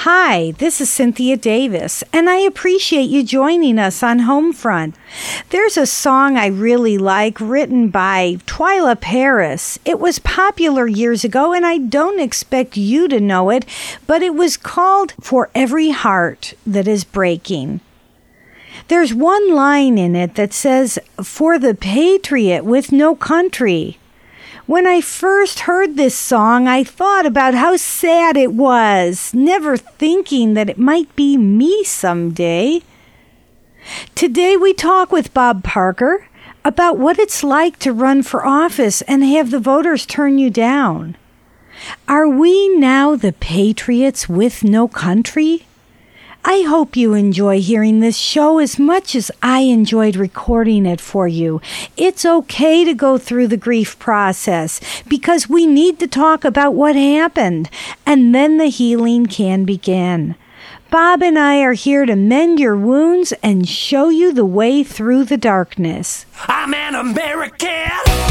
Hi, this is Cynthia Davis, and I appreciate you joining us on Homefront. There's a song I really like written by Twila Paris. It was popular years ago, and I don't expect you to know it, but it was called For Every Heart That Is Breaking. There's one line in it that says, "For the patriot with no country." When I first heard this song, I thought about how sad it was, never thinking that it might be me someday. Today we talk with Bob Parker about what it's like to run for office and have the voters turn you down. Are we now the patriots with no country? I hope you enjoy hearing this show as much as I enjoyed recording it for you. It's okay to go through the grief process because we need to talk about what happened, and then the healing can begin. Bob and I are here to mend your wounds and show you the way through the darkness. I'm an American,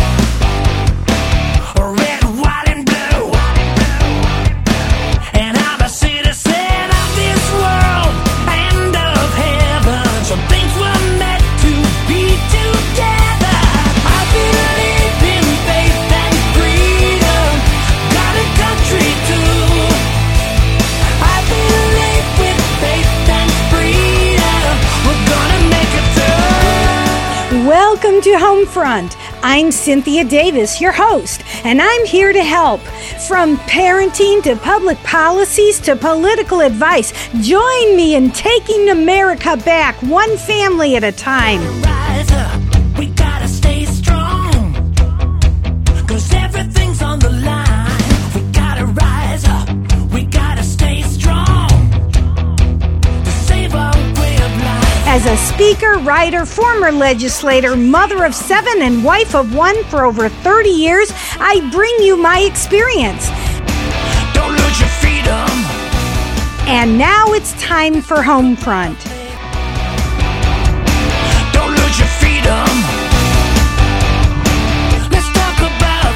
red, white, and blue, and I'm a citizen of this world and of heaven. Some things were meant to be together. I believe in faith and freedom, God and country too. I believe with faith and freedom, we're gonna make it through. Welcome to Homefront. I'm Cynthia Davis, your host, and I'm here to help. From parenting to public policies to political advice, join me in taking America back one family at a time. Rise up, we gotta stay strong, 'cause everything's on the line. We gotta rise up, we gotta stay strong, to save our way of life. As a speaker, writer, former legislator, mother of 7, and wife of 1 for over 30 years, I bring you my experience. Don't lose your freedom. And now it's time for Homefront. Don't lose your freedom. Let's talk about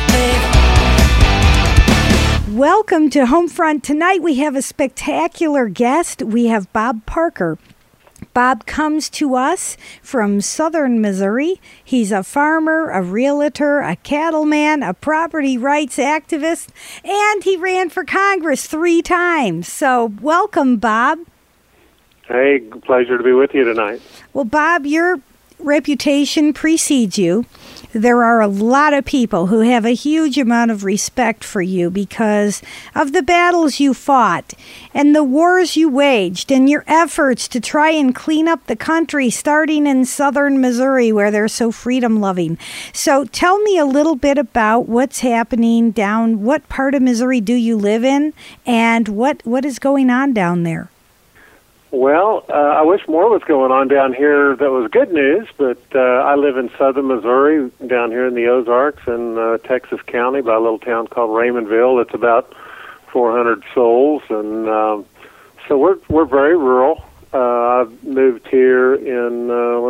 it. Welcome to Homefront. Tonight we have a spectacular guest. We have Bob Parker. Bob comes to us from southern Missouri. He's a farmer, a realtor, a cattleman, a property rights activist, and he ran for Congress 3 times. So welcome, Bob. Hey, pleasure to be with you tonight. Well, Bob, your reputation precedes you. There are a lot of people who have a huge amount of respect for you because of the battles you fought and the wars you waged and your efforts to try and clean up the country, starting in southern Missouri where they're so freedom-loving. So tell me a little bit about what's happening down, what part of Missouri do you live in, and what is going on down there? Well, I wish more was going on down here that was good news, but I live in southern Missouri, down here in the Ozarks in Texas County by a little town called Raymondville. It's about 400 souls, and so we're very rural. I moved here in,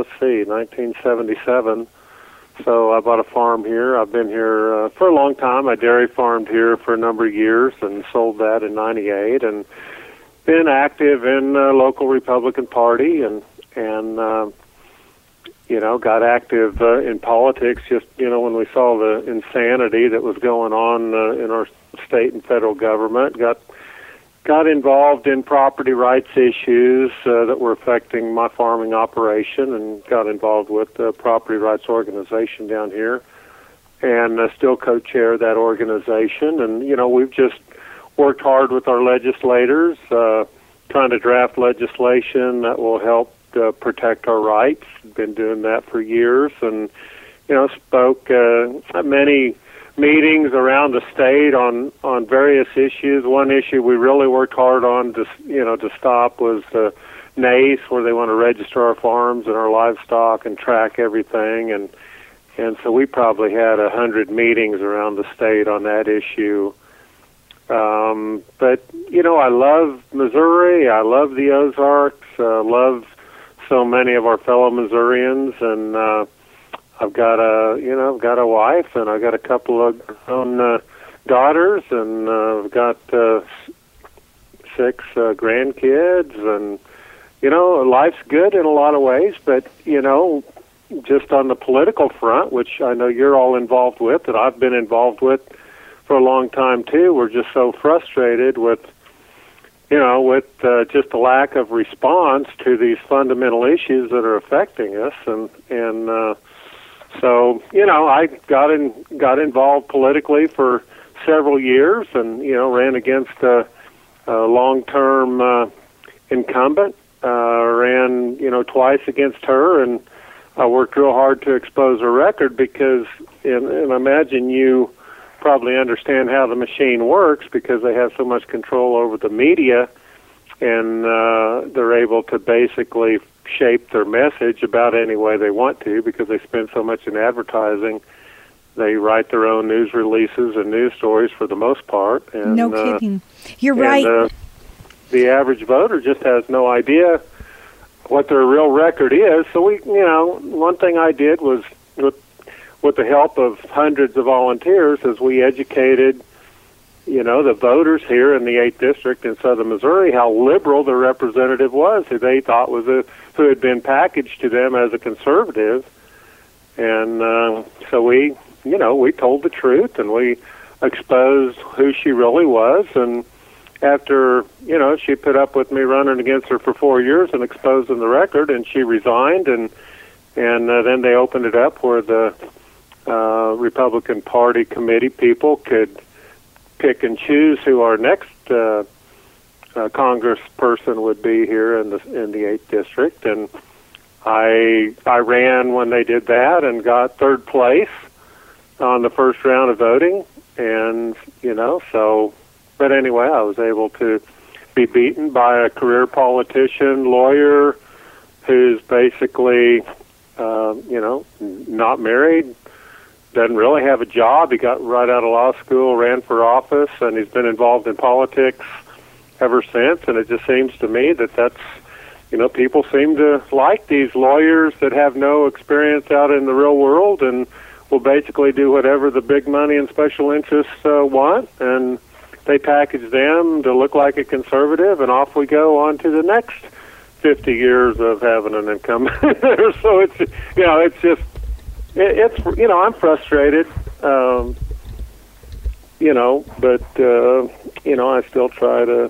1977, so I bought a farm here. I've been here for a long time. I dairy farmed here for a number of years and sold that in 98, and been active in the local Republican Party and got active in politics just, when we saw the insanity that was going on in our state and federal government. Got involved in property rights issues that were affecting my farming operation and got involved with the property rights organization down here and still co-chair that organization. And, we've just worked hard with our legislators, trying to draft legislation that will help protect our rights. Been doing that for years, and spoke at many meetings around the state on various issues. One issue we really worked hard on to stop was the NACE, where they want to register our farms and our livestock and track everything, and so we probably had 100 meetings around the state on that issue. But I love Missouri. I love the Ozarks. Love so many of our fellow Missourians, and I've got a wife, and I've got a couple of grown daughters, and I've got 6 grandkids, and life's good in a lot of ways. But just on the political front, which I know you're all involved with, that I've been involved with for a long time too, we're just so frustrated with just the lack of response to these fundamental issues that are affecting us, and so I got involved politically for several years, and ran against a long-term incumbent, ran twice against her, and I worked real hard to expose her record because, and I imagine you probably understand how the machine works, because they have so much control over the media, and they're able to basically shape their message about any way they want to, because they spend so much in advertising. They write their own news releases and news stories for the most part. And, no kidding. You're right. The average voter just has no idea what their real record is. So one thing I did was, with the help of hundreds of volunteers, as we educated, the voters here in the 8th District in southern Missouri, how liberal the representative was, who they thought who had been packaged to them as a conservative. And so we told the truth, and we exposed who she really was. And after, she put up with me running against her for 4 years and exposing the record, and she resigned, and then they opened it up where the Republican Party committee people could pick and choose who our next congressperson would be here in the 8th District, and I ran when they did that and got 3rd place on the first round of voting, and but anyway, I was able to be beaten by a career politician, lawyer, who's basically not married, doesn't really have a job. He got right out of law school, ran for office, and he's been involved in politics ever since. And it just seems to me that's, people seem to like these lawyers that have no experience out in the real world and will basically do whatever the big money and special interests want, and they package them to look like a conservative, and off we go on to the next 50 years of having an incumbent. So it's just, I'm frustrated, but, I still try to,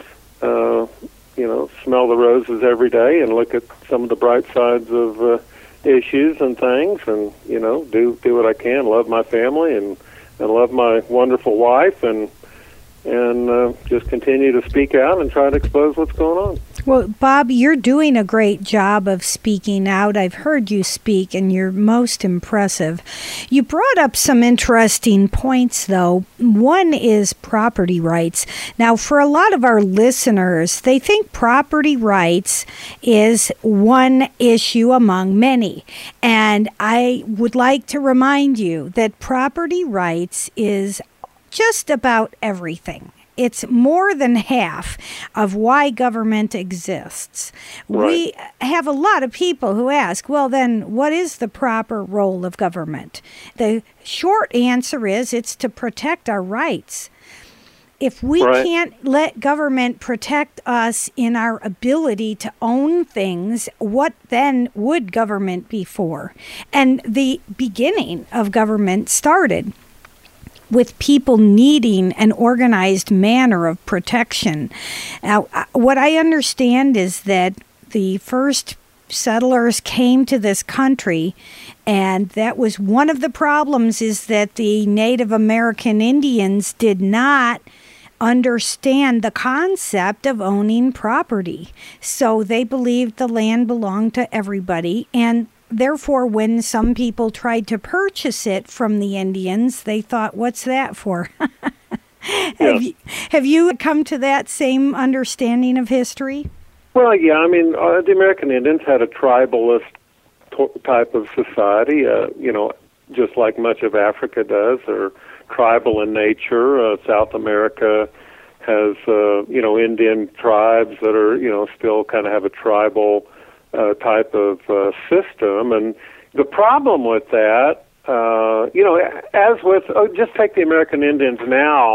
smell the roses every day and look at some of the bright sides of issues and things, and, do what I can, love my family and love my wonderful wife, and just continue to speak out and try to expose what's going on. Well, Bob, you're doing a great job of speaking out. I've heard you speak, and you're most impressive. You brought up some interesting points, though. One is property rights. Now, for a lot of our listeners, they think property rights is one issue among many. And I would like to remind you that property rights is just about everything. It's more than half of why government exists. Right. We have a lot of people who ask, well, then what is the proper role of government? The short answer is it's to protect our rights. If we can't let government protect us in our ability to own things, what then would government be for? And the beginning of government started with people needing an organized manner of protection. Now, what I understand is that the first settlers came to this country, and that was one of the problems, is that the Native American Indians did not understand the concept of owning property. So they believed the land belonged to everybody, and therefore, when some people tried to purchase it from the Indians, they thought, what's that for? Have you come to that same understanding of history? Well, yeah. I mean, the American Indians had a tribalist type of society, just like much of Africa does. They're tribal in nature. South America has, Indian tribes that are, still kind of have a tribal type of system. And the problem with that, as with, just take the American Indians now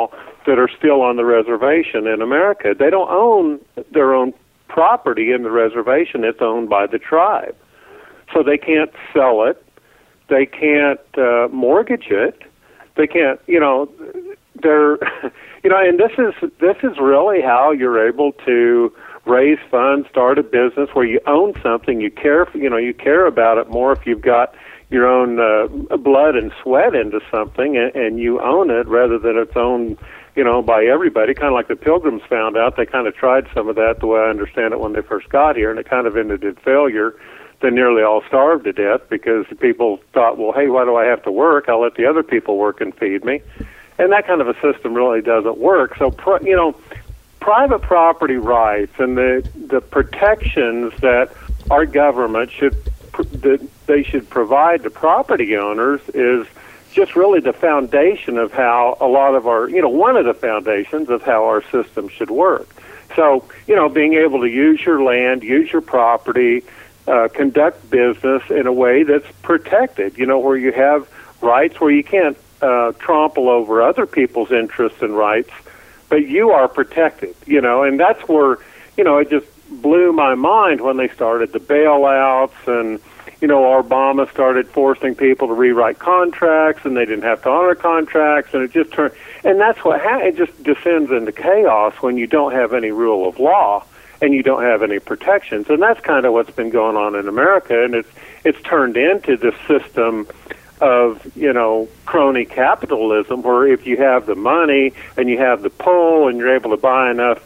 that are still on the reservation in America. They don't own their own property in the reservation. It's owned by the tribe. So they can't sell it. They can't mortgage it. They can't, they're, and this is really how you're able to raise funds, start a business where you own something, you care about it more if you've got your own blood and sweat into something and you own it rather than it's owned, by everybody. Kind of like the Pilgrims found out. They kind of tried some of that, the way I understand it, when they first got here, and it kind of ended in failure. They nearly all starved to death because people thought, well, hey, why do I have to work? I'll let the other people work and feed me. And that kind of a system really doesn't work. So, private property rights and the protections that our government should provide to property owners is just really the foundation of how a lot of our, one of the foundations of how our system should work. So, being able to use your land, use your property, conduct business in a way that's protected, where you have rights, where you can't trample over other people's interests and rights, but you are protected, and that's where, it just blew my mind when they started the bailouts and, Obama started forcing people to rewrite contracts and they didn't have to honor contracts, and it just turned, and that's what it just descends into chaos when you don't have any rule of law and you don't have any protections. And that's kind of what's been going on in America, and it's turned into this system of, crony capitalism, where if you have the money and you have the pull and you're able to buy enough,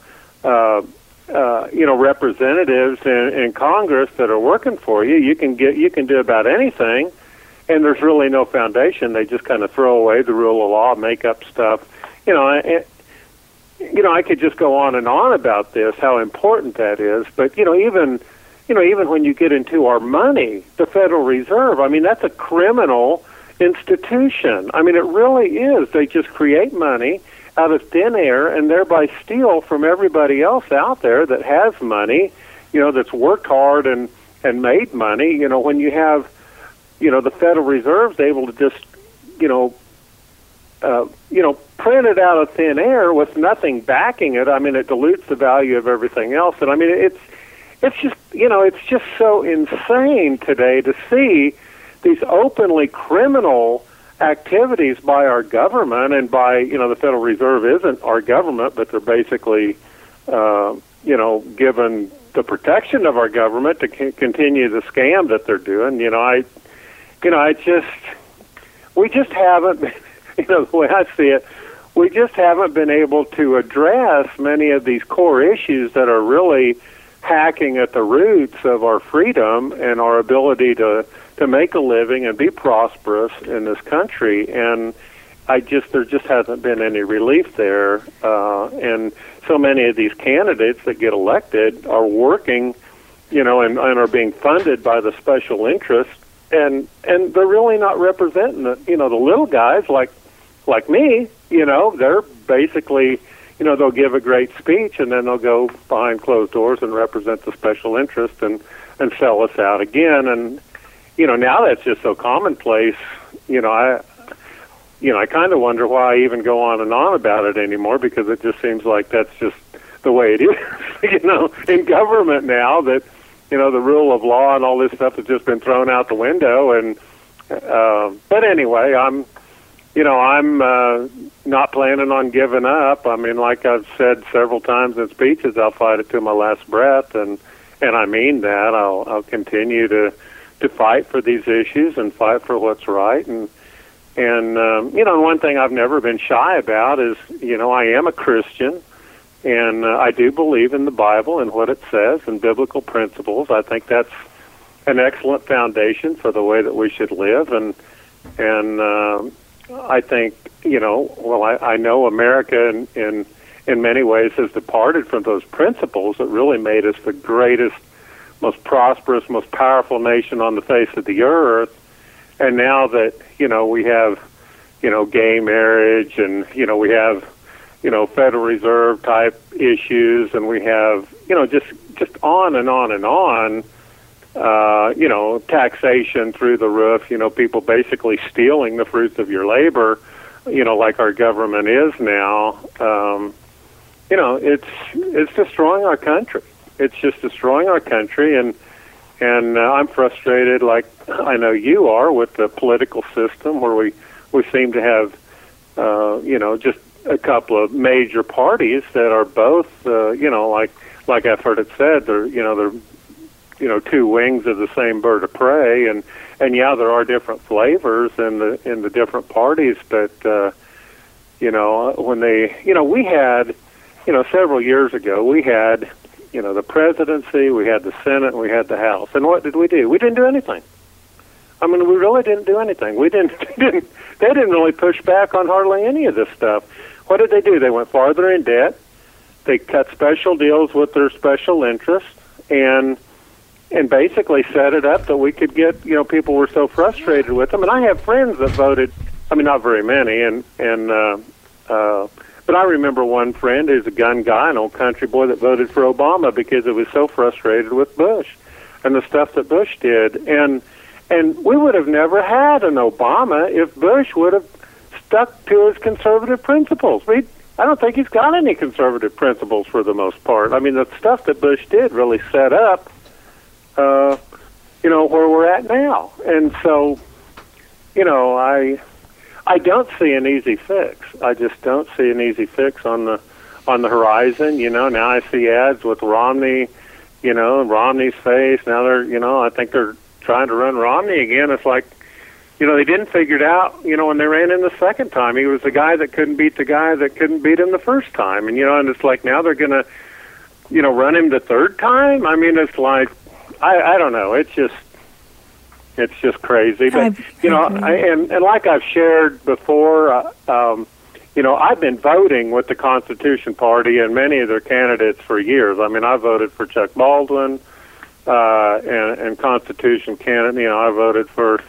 representatives in Congress that are working for you, you can do about anything, and there's really no foundation. They just kind of throw away the rule of law, make up stuff. I could just go on and on about this, how important that is. But even when you get into our money, the Federal Reserve, that's a criminal institution. It really is. They just create money out of thin air and thereby steal from everybody else out there that has money, that's worked hard and made money. When you have, the Federal Reserve's able to just, print it out of thin air with nothing backing it. It dilutes the value of everything else. And it's just so insane today to see these openly criminal activities by our government and by, the Federal Reserve isn't our government, but they're basically, given the protection of our government to continue the scam that they're doing. We just haven't, the way I see it, we just haven't been able to address many of these core issues that are really hacking at the roots of our freedom and our ability to make a living and be prosperous in this country. And there just hasn't been any relief there. And so many of these candidates that get elected are working, and are being funded by the special interests, and they're really not representing the little guys like me. They're basically, they'll give a great speech and then they'll go behind closed doors and represent the special interest and sell us out again. And now that's just so commonplace. I kind of wonder why I even go on and on about it anymore, because it just seems like that's just the way it is, in government now, that, the rule of law and all this stuff has just been thrown out the window. And, but anyway, I'm not planning on giving up. Like I've said several times in speeches, I'll fight it to my last breath. And I mean that. I'll continue to fight for these issues and fight for what's right. And one thing I've never been shy about is, I am a Christian, and I do believe in the Bible and what it says and biblical principles. I think that's an excellent foundation for the way that we should live. And I think, I know America in many ways has departed from those principles that really made us the greatest, most prosperous, most powerful nation on the face of the earth. And now that, we have, gay marriage, and, we have, Federal Reserve type issues, and we have, just on and on and on, taxation through the roof, people basically stealing the fruits of your labor. like our government is now, it's destroying our country. It's just destroying our country, and I'm frustrated, like I know you are, with the political system where we seem to have, just a couple of major parties that are both, like I've heard it said, they're two wings of the same bird of prey, and yeah, there are different flavors in the different parties, but when we had, several years ago, we had, the presidency, we had the Senate, and we had the House, and what did we do? We didn't do anything. I mean, we really didn't do anything. They didn't really push back on hardly any of this stuff. What did they do? They went farther in debt. They cut special deals with their special interests, and basically set it up that we could get, people were so frustrated with them. And I have friends that voted, I mean, not very many, but I remember one friend who's a gun guy, an old country boy, that voted for Obama because it was so frustrated with Bush and the stuff that Bush did. And we would have never had an Obama if Bush would have stuck to his conservative principles. I don't think he's got any conservative principles for the most part. I mean, the stuff that Bush did really set up, where we're at now. And so, I don't see an easy fix. I just don't see an easy fix on the horizon. Now I see ads with Romney, and Romney's face. Now I think they're trying to run Romney again. It's like, they didn't figure it out, when they ran him the second time. He was the guy that couldn't beat the guy that couldn't beat him the first time. And, and it's like now they're going to, run him the third time. I mean, it's like, I don't know. It's just crazy. But, and like I've shared before, I've been voting with the Constitution Party and many of their candidates for years. I mean, I voted for Chuck Baldwin and Constitution candidate. I voted for,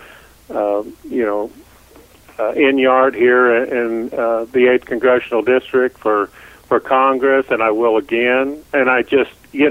Inyard here in the 8th Congressional District for Congress, and I will again. And I just,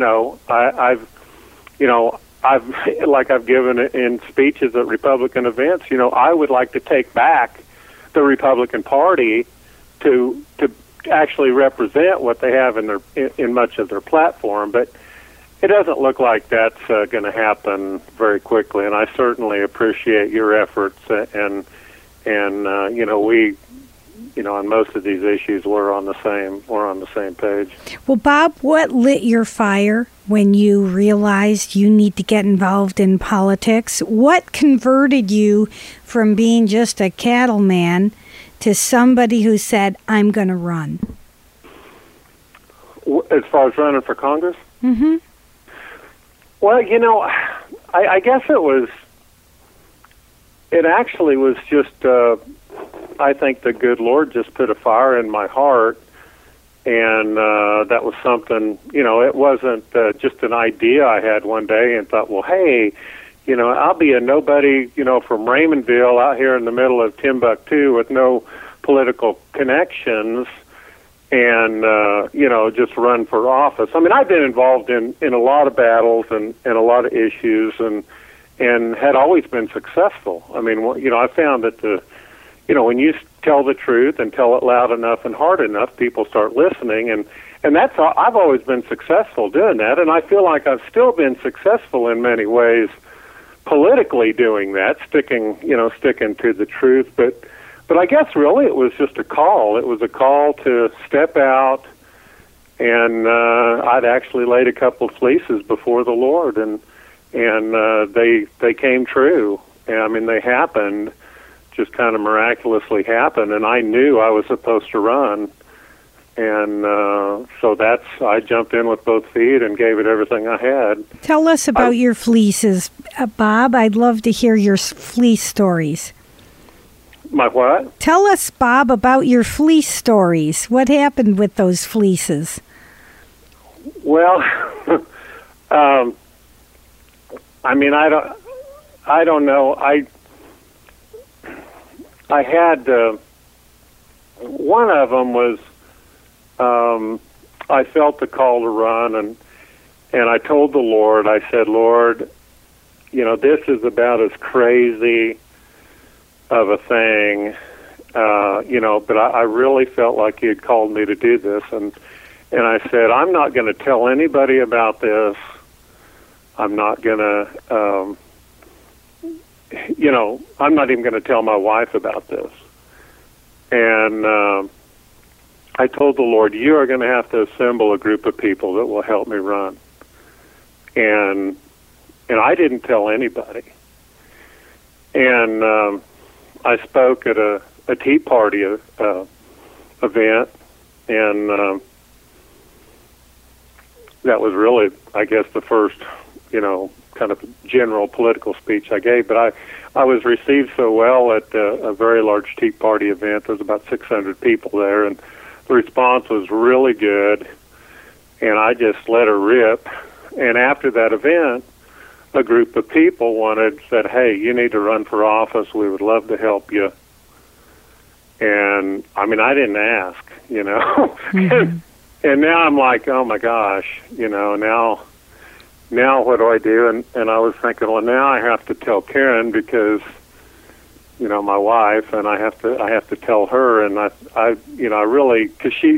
I've given in speeches at Republican events, I would like to take back the Republican Party to actually represent what they have in much of their platform, but it doesn't look like that's going to happen very quickly. And I certainly appreciate your efforts, and we, on most of these issues, we're on the same page. Well, Bob, what lit your fire when you realized you need to get involved in politics? What converted you from being just a cattleman to somebody who said, I'm going to run? As far as running for Congress? Mm-hmm. Well, I guess it actually was just, I think the good Lord just put a fire in my heart, and that was something, it wasn't just an idea I had one day and thought, well, hey, I'll be a nobody, from Raymondville out here in the middle of Timbuktu with no political connections, and just run for office. I mean, I've been involved in a lot of battles and a lot of issues, and had always been successful. I mean, I found that when you tell the truth and tell it loud enough and hard enough, people start listening, and that's all. I've always been successful doing that, and I feel like I've still been successful in many ways politically doing that, sticking to the truth, but I guess really it was just a call. It was a call to step out, and I'd actually laid a couple of fleeces before the Lord, and they came true. And, I mean, they happened, just kind of miraculously happened, and I knew I was supposed to run, and so I jumped in with both feet and gave it everything I had. Tell us about your fleeces, Bob. I'd love to hear your fleece stories. My what? Tell us, Bob, about your fleece stories. What happened with those fleeces? Well, I mean, I don't know. I had one of them was I felt the call to run, and I told the Lord, I said, Lord, this is about as crazy of a thing But I really felt like he had called me to do this, and I said, I'm not going to tell anybody about this. I'm not going to, I'm not even going to tell my wife about this. And I told the Lord, you are going to have to assemble a group of people that will help me run. And I didn't tell anybody. And I spoke at a Tea Party event, and that was really, I guess, the first, kind of general political speech I gave. But I was received so well at a very large Tea Party event. There was about 600 people there, and the response was really good, and I just let her rip. And after that event, a group of people said, hey, you need to run for office. We would love to help you. And, I didn't ask, Mm-hmm. and now I'm like, oh, my gosh, now what do I do? And I was thinking, well, now I have to tell Karen because, my wife, and I have to tell her. And I really, because she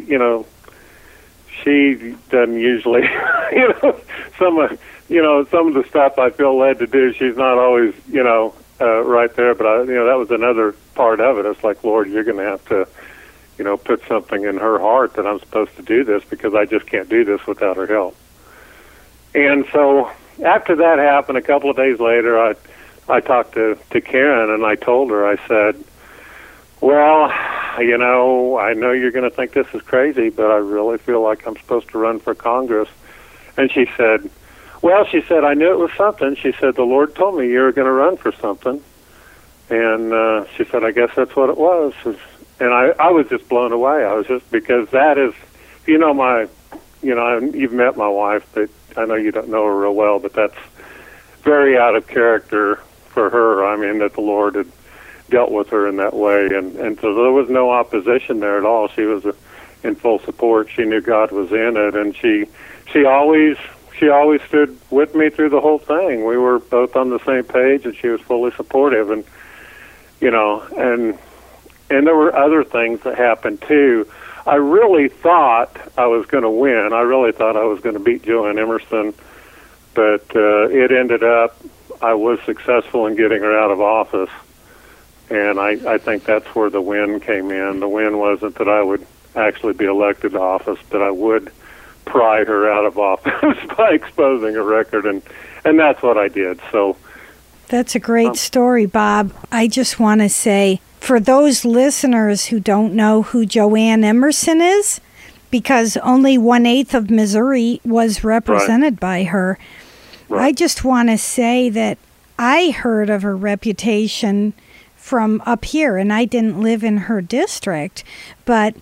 doesn't usually, some of the stuff I feel led to do, she's not always, right there. But that was another part of it. It's like, Lord, you're going to have to, put something in her heart that I'm supposed to do this, because I just can't do this without her help. And so after that happened, a couple of days later, I talked to Karen, and I told her, I said, well, I know you're going to think this is crazy, but I really feel like I'm supposed to run for Congress. And she said, I knew it was something. She said, the Lord told me you were going to run for something. And she said, I guess that's what it was. And I was just blown away. I was just, because that is, you've met my wife, but I know you don't know her real well, but that's very out of character for her. That the Lord had dealt with her in that way. And so there was no opposition there at all. She was in full support. She knew God was in it, and she always stood with me through the whole thing. We were both on the same page, and she was fully supportive. And and there were other things that happened too. I really thought I was going to win. I really thought I was going to beat Joanne Emerson, but it ended up I was successful in getting her out of office, and I think that's where the win came in. The win wasn't that I would actually be elected to office, but I would pry her out of office by exposing a record, and that's what I did. So that's a great story, Bob. I just want to say, for those listeners who don't know who Joanne Emerson is, because only 1/8 of Missouri was represented by her, I just want to say that I heard of her reputation from up here, and I didn't live in her district, but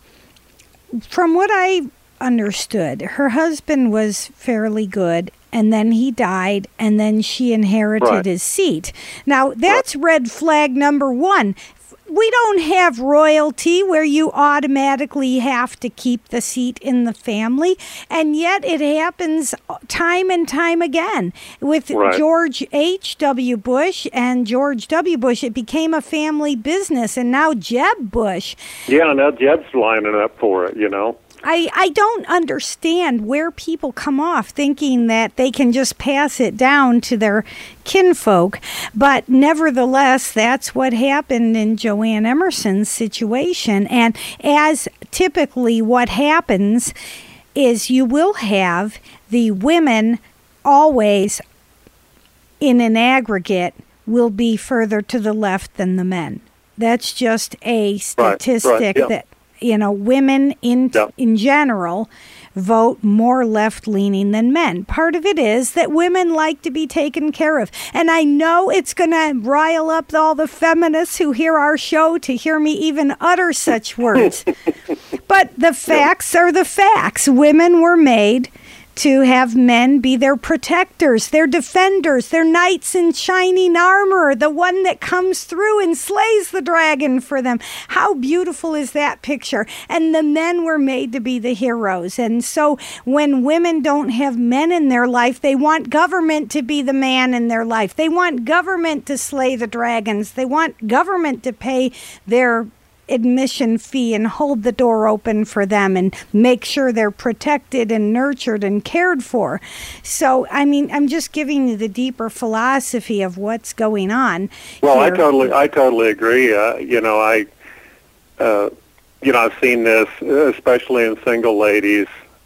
from what I understood, her husband was fairly good, and then he died, and then she inherited his seat. Now, that's red flag number one. We don't have royalty where you automatically have to keep the seat in the family, and yet it happens time and time again. With George H.W. Bush and George W. Bush, it became a family business, and now Jeb Bush. Yeah, now Jeb's lining up for it, I don't understand where people come off thinking that they can just pass it down to their kinfolk, but nevertheless, that's what happened in Joanne Emerson's situation. And as typically what happens is you will have the women always in an aggregate will be further to the left than the men. That's just a statistic that women in general vote more left-leaning than men. Part of it is that women like to be taken care of. And I know it's going to rile up all the feminists who hear our show to hear me even utter such words. But the facts are the facts. Women were made to have men be their protectors, their defenders, their knights in shining armor, the one that comes through and slays the dragon for them. How beautiful is that picture? And the men were made to be the heroes. And so when women don't have men in their life, they want government to be the man in their life. They want government to slay the dragons. They want government to pay their admission fee and hold the door open for them and make sure they're protected and nurtured and cared for. So, I mean, I'm just giving you the deeper philosophy of what's going on. Well, here. I totally agree. I've seen this, especially in single ladies.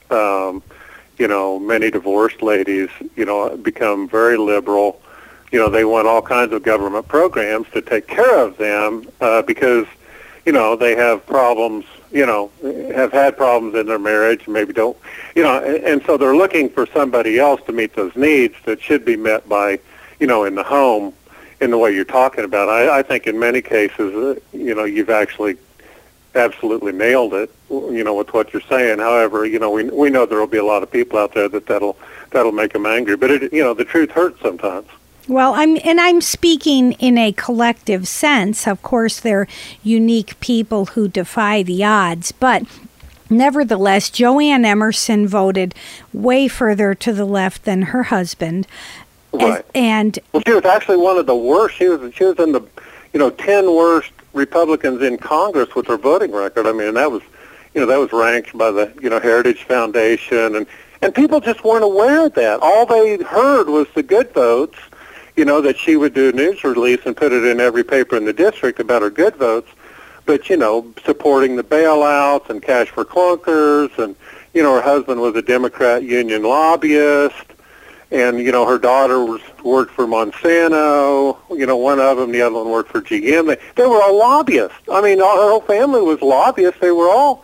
Many divorced ladies, become very liberal. They want all kinds of government programs to take care of them because, they have problems, have had problems in their marriage, maybe don't, and so they're looking for somebody else to meet those needs that should be met by, in the home in the way you're talking about. I think in many cases, you've actually absolutely nailed it, with what you're saying. However, we know there will be a lot of people out there that'll make them angry. But the truth hurts sometimes. Well, I'm speaking in a collective sense. Of course, they're unique people who defy the odds, but nevertheless, Joanne Emerson voted way further to the left than her husband. Right. And she was actually one of the worst. She was in the 10 worst Republicans in Congress with her voting record. I mean, that was ranked by the Heritage Foundation, and people just weren't aware of that. All they heard was the good votes. That she would do a news release and put it in every paper in the district about her good votes, but supporting the bailouts and cash for clunkers, and her husband was a Democrat union lobbyist. And, her daughter worked for Monsanto, one of them, the other one worked for GM. They were all lobbyists. I mean, her whole family was lobbyists. They were all,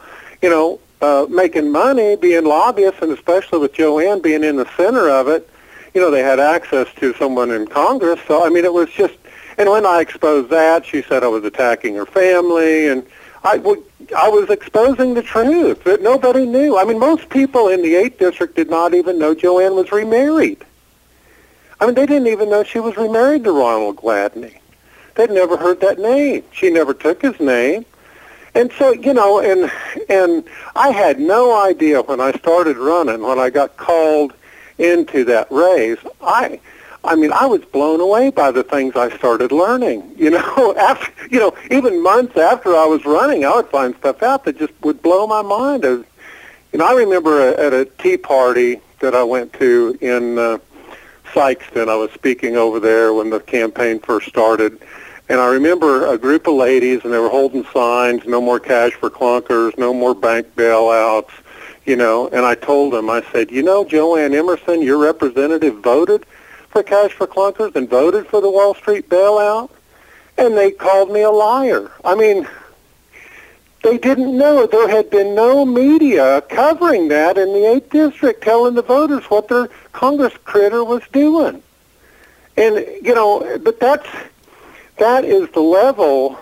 making money being lobbyists, and especially with Joanne being in the center of it, they had access to someone in Congress. So, I mean, it was just, and when I exposed that, she said I was attacking her family, and I was exposing the truth that nobody knew. I mean, most people in the 8th District did not even know Joanne was remarried. I mean, they didn't even know she was remarried to Ronald Gladney. They'd never heard that name. She never took his name. And so, and I had no idea when I started running, when I got called into that race, I was blown away by the things I started learning. After, even months after I was running, I would find stuff out that just would blow my mind. I remember at a tea party that I went to in Sykeston. I was speaking over there when the campaign first started, and I remember a group of ladies, and they were holding signs: "No more cash for clunkers, no more bank bailouts." And I told them, I said, Joanne Emerson, your representative, voted for cash for clunkers and voted for the Wall Street bailout, and they called me a liar. I mean, they didn't know. There had been no media covering that in the 8th District, telling the voters what their Congress critter was doing. And, but that is the level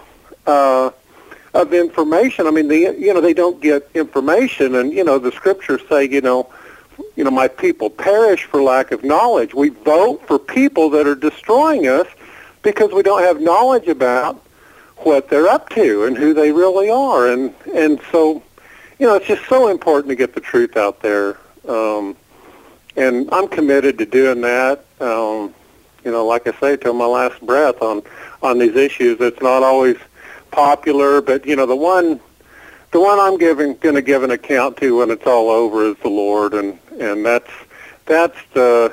of information. I mean, they don't get information, and, the scriptures say, my people perish for lack of knowledge. We vote for people that are destroying us because we don't have knowledge about what they're up to and who they really are. And so, it's just so important to get the truth out there. And I'm committed to doing that, like I say, till my last breath on these issues. It's not always popular, but, the one I'm going to give an account to when it's all over is the Lord, and that's the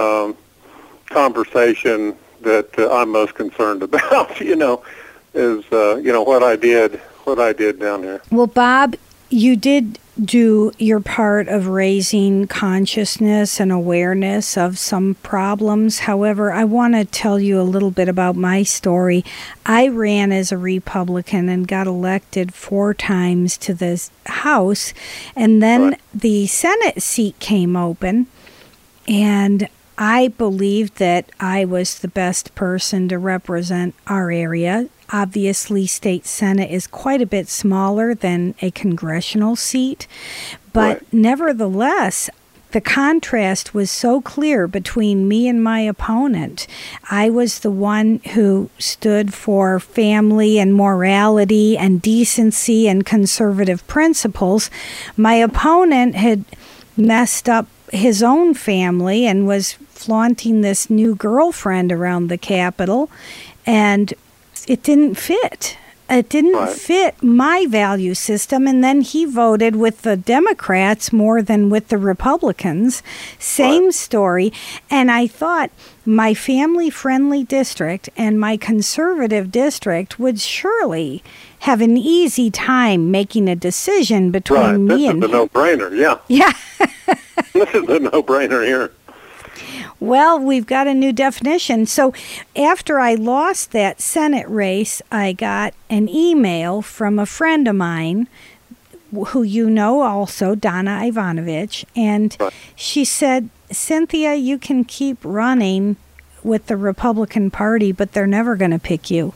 conversation that I'm most concerned about. Is what I did down here. Well, Bob, you did do your part of raising consciousness and awareness of some problems. However, I want to tell you a little bit about my story. I ran as a Republican and got elected 4 times to the House, and then the Senate seat came open, and I believed that I was the best person to represent our area. Obviously, state Senate is quite a bit smaller than a congressional seat, but nevertheless, the contrast was so clear between me and my opponent. I was the one who stood for family and morality and decency and conservative principles. My opponent had messed up his own family and was flaunting this new girlfriend around the Capitol, and it didn't fit. It didn't Right. fit my value system, and then he voted with the Democrats more than with the Republicans. Same story. And I thought my family-friendly district and my conservative district would surely have an easy time making a decision between Right. This me is and the him. no-brainer. Yeah. Yeah. This is the no-brainer here. Well, we've got a new definition. So after I lost that Senate race, I got an email from a friend of mine who you know also, Donna Ivanovich, and Right. she said, Cynthia, you can keep running with the Republican Party, but they're never going to pick you.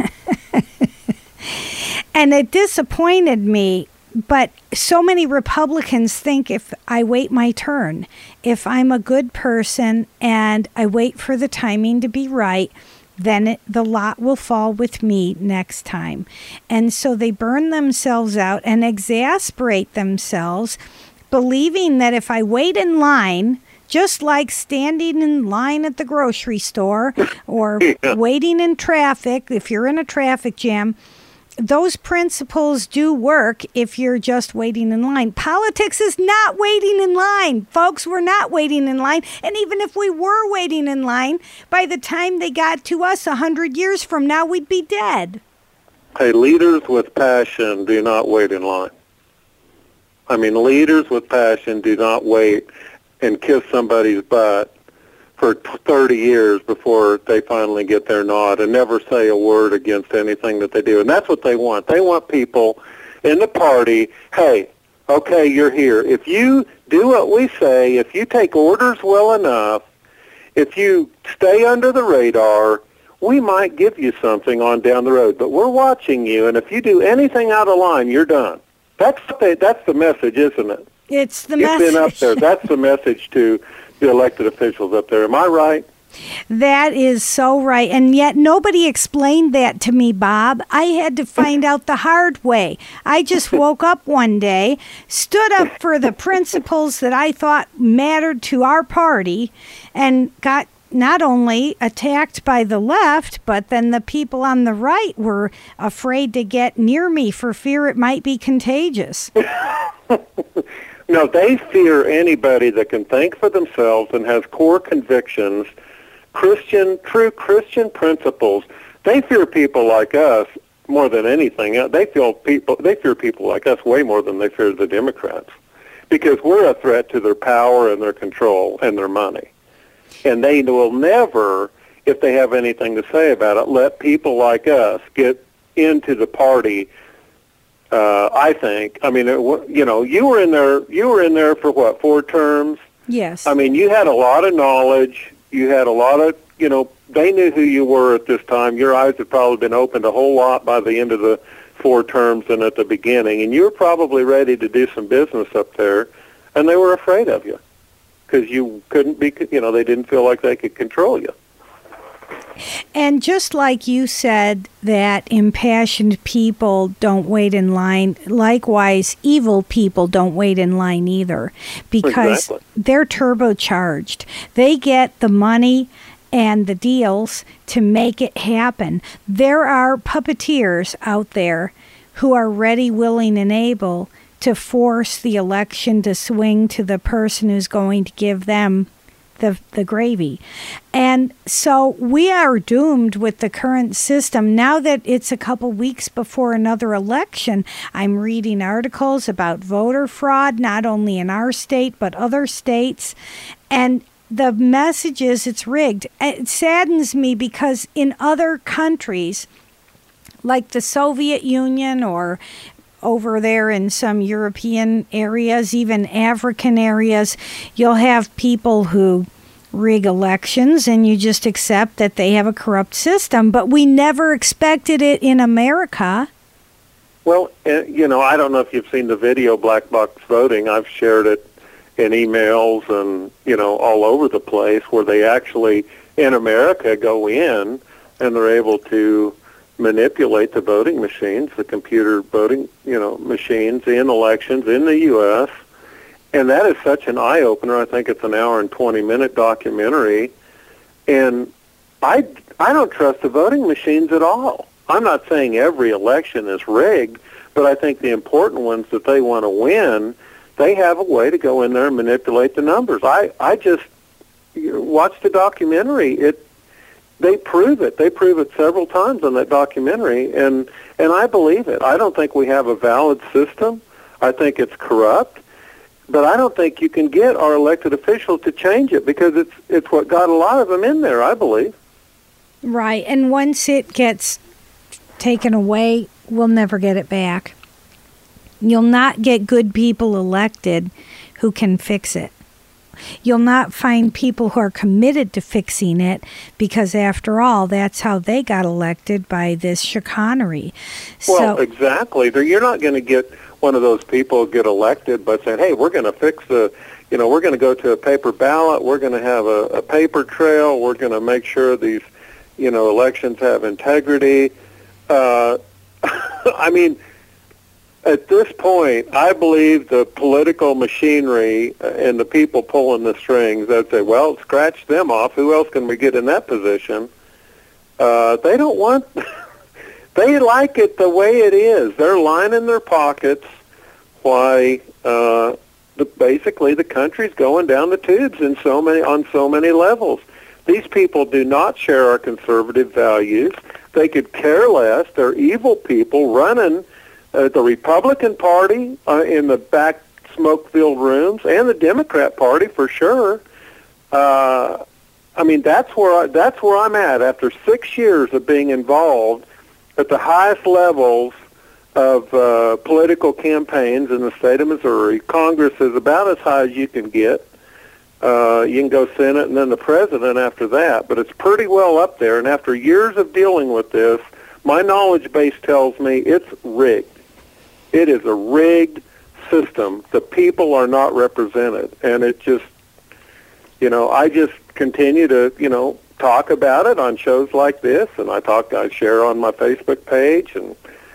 And it disappointed me. But so many Republicans think if I wait my turn, if I'm a good person and I wait for the timing to be right, then the lot will fall with me next time. And so they burn themselves out and exasperate themselves, believing that if I wait in line, just like standing in line at the grocery store or waiting in traffic, if you're in a traffic jam, those principles do work if you're just waiting in line. Politics is not waiting in line. Folks, we're not waiting in line. And even if we were waiting in line, by the time they got to us 100 years from now, we'd be dead. Hey, leaders with passion do not wait in line. I mean, leaders with passion do not wait and kiss somebody's butt for 30 years before they finally get their nod and never say a word against anything that they do. And that's what they want. They want people in the party, hey, okay, you're here. If you do what we say, if you take orders well enough, if you stay under the radar, we might give you something on down the road. But we're watching you, and if you do anything out of line, you're done. That's the message, isn't it? It's the You've message. been up there. That's the message to the elected officials up there. Am I right? That is so right. And yet nobody explained that to me, Bob. I had to find out the hard way. I just woke up one day, stood up for the principles that I thought mattered to our party, and got not only attacked by the left, but then the people on the right were afraid to get near me for fear it might be contagious. No, they fear anybody that can think for themselves and has core convictions, true Christian principles. They fear people like us more than anything. They fear people like us way more than they fear the Democrats, because we're a threat to their power and their control and their money. And they will never, if they have anything to say about it, let people like us get into the party. I think. I mean, you were in there. You were in there for what, 4 terms? Yes. I mean, you had a lot of knowledge. You had a lot of, they knew who you were at this time. Your eyes had probably been opened a whole lot by the end of the 4 terms and at the beginning, and you were probably ready to do some business up there, and they were afraid of you because you couldn't be. They didn't feel like they could control you. And just like you said that impassioned people don't wait in line, likewise, evil people don't wait in line either, because Exactly. they're turbocharged. They get the money and the deals to make it happen. There are puppeteers out there who are ready, willing, and able to force the election to swing to the person who's going to give them the gravy. And so we are doomed with the current system. Now that it's a couple weeks before another election, I'm reading articles about voter fraud, not only in our state, but other states. And the message is it's rigged. It saddens me because in other countries, like the Soviet Union or over there in some European areas, even African areas, you'll have people who rig elections and you just accept that they have a corrupt system. But we never expected it in America. Well, I don't know if you've seen the video Black Box Voting. I've shared it in emails and, all over the place where they actually, in America, go in and they're able to manipulate the voting machines, the computer voting, machines in elections in the U.S., and that is such an eye-opener. I think it's an hour and 20-minute documentary, and I don't trust the voting machines at all. I'm not saying every election is rigged, but I think the important ones that they want to win, they have a way to go in there and manipulate the numbers. I just watched the documentary. They prove it. They prove it several times on that documentary, and I believe it. I don't think we have a valid system. I think it's corrupt, but I don't think you can get our elected officials to change it because it's what got a lot of them in there, I believe. Right, and once it gets taken away, we'll never get it back. You'll not get good people elected who can fix it. You'll not find people who are committed to fixing it because, after all, that's how they got elected, by this chicanery. Well, exactly. You're not going to get one of those people get elected by saying, hey, we're going to fix we're going to go to a paper ballot, we're going to have a paper trail, we're going to make sure these, elections have integrity. I mean, at this point, I believe the political machinery and the people pulling the strings, they'd say, well, scratch them off. Who else can we get in that position? They don't want... They like it the way it is. They're lining their pockets why basically the country's going down the tubes on so many levels. These people do not share our conservative values. They could care less. They're evil people running the Republican Party in the back smoke-filled rooms, and the Democrat Party for sure. I mean, that's where I'm at after 6 years of being involved at the highest levels of political campaigns in the state of Missouri. Congress is about as high as you can get. You can go Senate and then the president after that, but it's pretty well up there. And after years of dealing with this, my knowledge base tells me it's rigged. It is a rigged system. The people are not represented. And it just, I just continue to, talk about it on shows like this, and I share on my Facebook page, and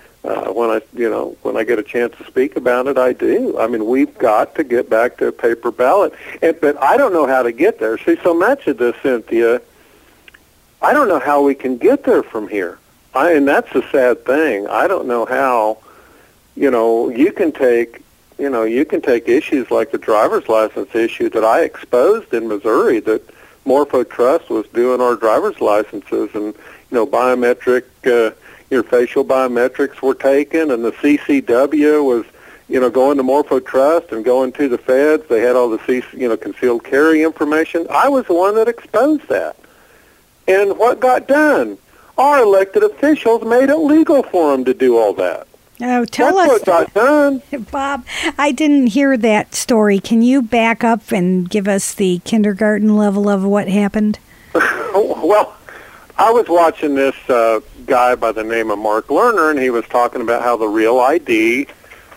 when I get a chance to speak about it, I do. I mean, we've got to get back to a paper ballot, but I don't know how to get there. See, so much of this, Cynthia, I don't know how we can get there from here. And that's the sad thing. I don't know how. You can take issues like the driver's license issue that I exposed in Missouri, that Morpho Trust was doing our driver's licenses, and biometric, your facial biometrics were taken, and the CCW was, going to Morpho Trust and going to the feds. They had all the concealed carry information. I was the one that exposed that. And what got done? Our elected officials made it legal for them to do all that. Oh, tell us. That's what got done. Bob, I didn't hear that story. Can you back up and give us the kindergarten level of what happened? Well, I was watching this guy by the name of Mark Lerner, and he was talking about how the Real ID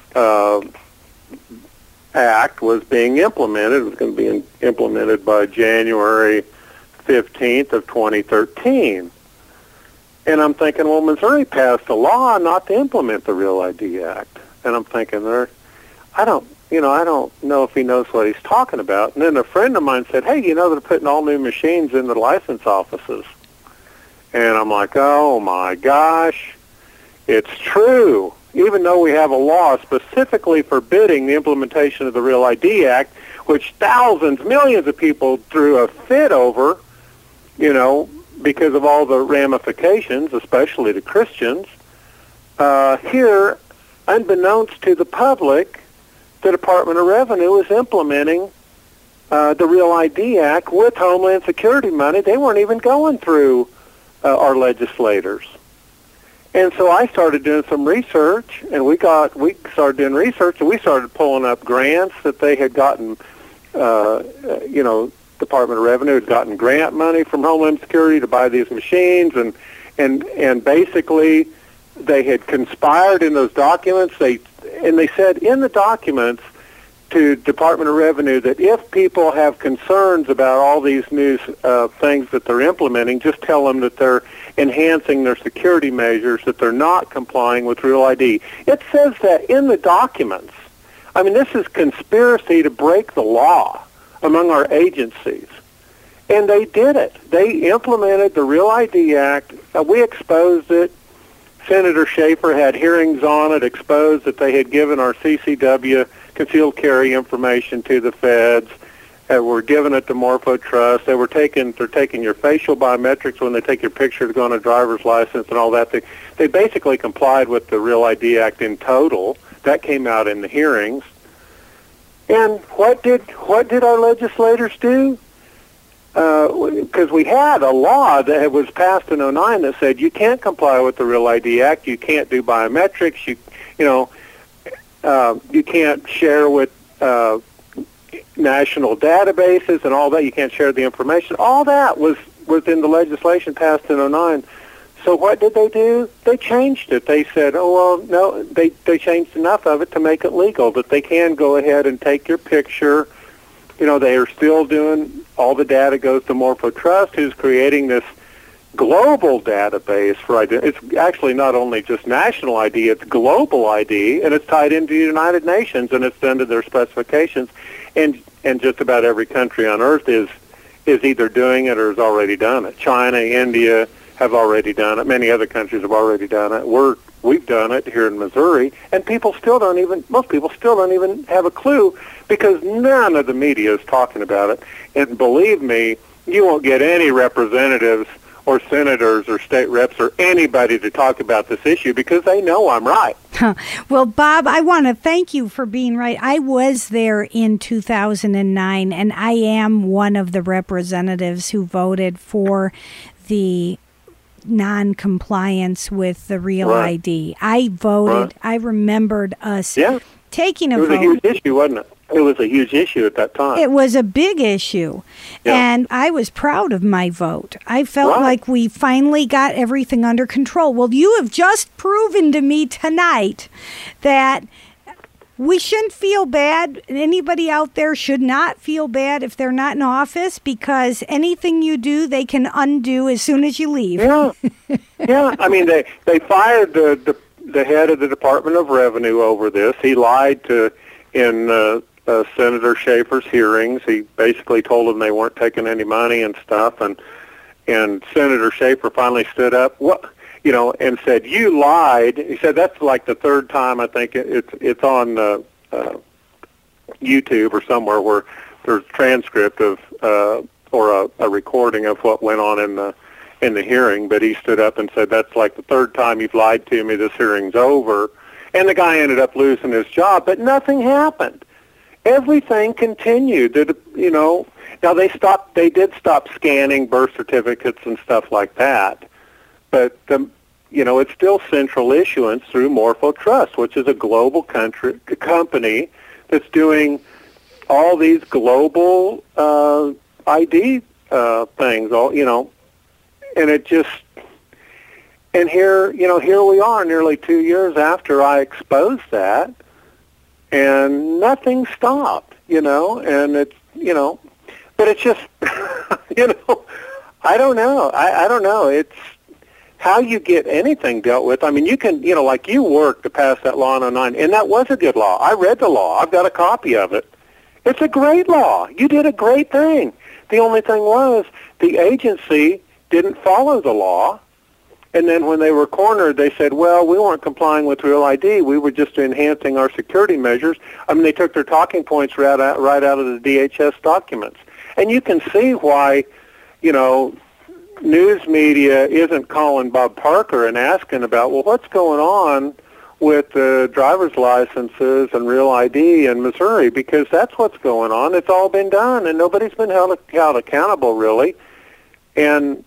Act was being implemented. It was going to be implemented by January 15th of 2013. And I'm thinking, well, Missouri passed a law not to implement the Real ID Act. And I'm thinking, I don't know if he knows what he's talking about. And then a friend of mine said, hey, they're putting all new machines in the license offices. And I'm like, oh, my gosh, it's true. Even though we have a law specifically forbidding the implementation of the Real ID Act, which thousands, millions of people threw a fit over, because of all the ramifications, especially to Christians, here, unbeknownst to the public, the Department of Revenue is implementing the Real ID Act with Homeland Security money. They weren't even going through our legislators. And so I started doing some research, and we started doing research, and we started pulling up grants that they had gotten, Department of Revenue had gotten grant money from Homeland Security to buy these machines, and basically they had conspired in those documents. They said in the documents to Department of Revenue that if people have concerns about all these new things that they're implementing, just tell them that they're enhancing their security measures, that they're not complying with Real ID. It says that in the documents. I mean, this is conspiracy to break the law among our agencies. And they did it. They implemented the Real ID Act. We exposed it. Senator Schaefer had hearings on it, exposed that they had given our CCW concealed carry information to the feds, were giving it to Morpho Trust. They're taking your facial biometrics when they take your picture to go on a driver's license and all that. They basically complied with the Real ID Act in total. That came out in the hearings. And what did our legislators do? Because we had a law that was passed in 2009 that said you can't comply with the Real ID Act, you can't do biometrics, you can't share with national databases and all that. You can't share the information. All that was in the legislation passed in 2009. So what did they do? They changed it. They said, oh, well, no, they changed enough of it to make it legal, that they can go ahead and take your picture. They are still doing, all the data goes to Morpho Trust, who's creating this global database for ID. It's actually not only just national ID, it's global ID, and it's tied into the United Nations, and it's done to their specifications. And just about every country on earth is either doing it or has already done it. China, India have already done it. Many other countries have already done it. We've done it here in Missouri, and most people still don't even have a clue because none of the media is talking about it. And believe me, you won't get any representatives or senators or state reps or anybody to talk about this issue because they know I'm right. Well, Bob, I want to thank you for being right. I was there in 2009, and I am one of the representatives who voted for the non-compliance with the Real ID. I voted. I remembered us taking a vote. It was a huge issue, wasn't it? It was a huge issue at that time. It was a big issue, and I was proud of my vote. I felt like we finally got everything under control. Well, you have just proven to me tonight that we shouldn't feel bad. Anybody out there should not feel bad if they're not in office, because anything you do, they can undo as soon as you leave. Yeah. I mean, they fired the head of the Department of Revenue over this. He lied in Senator Schaefer's hearings. He basically told them they weren't taking any money and stuff, and Senator Schaefer finally stood up, and said, "You lied." He said that's like the third time. I think it's on YouTube or somewhere where there's a transcript of or a recording of what went on in the hearing. But he stood up and said, "That's like the third time you've lied to me. This hearing's over." And the guy ended up losing his job, but nothing happened. Everything continued. Now they did stop scanning birth certificates and stuff like that, but it's still central issuance through Morpho Trust, which is a global company that's doing all these global ID things. And it just. And here we are nearly 2 years after I exposed that, and nothing stopped, and it's, but it's just, I don't know. I don't know. It's how you get anything dealt with. I mean, you can, like you worked to pass that law in 2009, and that was a good law. I read the law. I've got a copy of it. It's a great law. You did a great thing. The only thing was the agency didn't follow the law. And then when they were cornered, they said, well, we weren't complying with Real ID. We were just enhancing our security measures. I mean, they took their talking points right out of the DHS documents. And you can see why, news media isn't calling Bob Parker and asking about, well, what's going on with the driver's licenses and Real ID in Missouri, because that's what's going on. It's all been done, and nobody's been held accountable, really. And,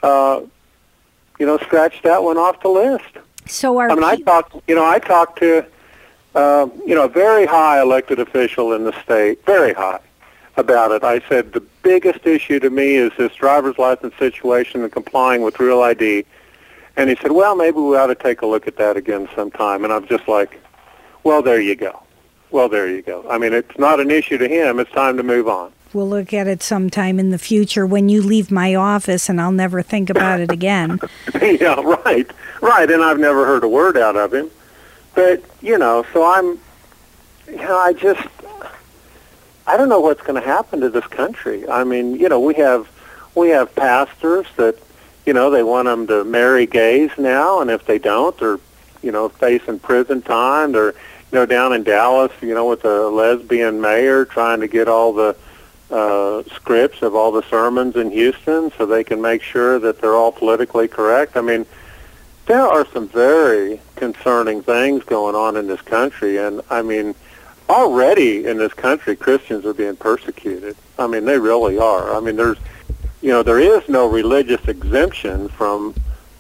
scratch that one off the list. So I talked to, a very high elected official in the state, very high, about it. I said, the biggest issue to me is this driver's license situation and complying with Real ID. And he said, well, maybe we ought to take a look at that again sometime. And I'm just like, well, there you go. I mean, it's not an issue to him. It's time to move on. We'll look at it sometime in the future when you leave my office, and I'll never think about it again. Yeah, right. And I've never heard a word out of him. But, so I'm, I don't know what's going to happen to this country. I mean, we have pastors that, they want them to marry gays now, and if they don't, they're, facing prison time. They're, down in Dallas, with a lesbian mayor trying to get all the scripts of all the sermons in Houston so they can make sure that they're all politically correct. I mean, there are some very concerning things going on in this country, and I mean, already in this country, Christians are being persecuted. I mean, they really are. I mean, there is no religious exemption from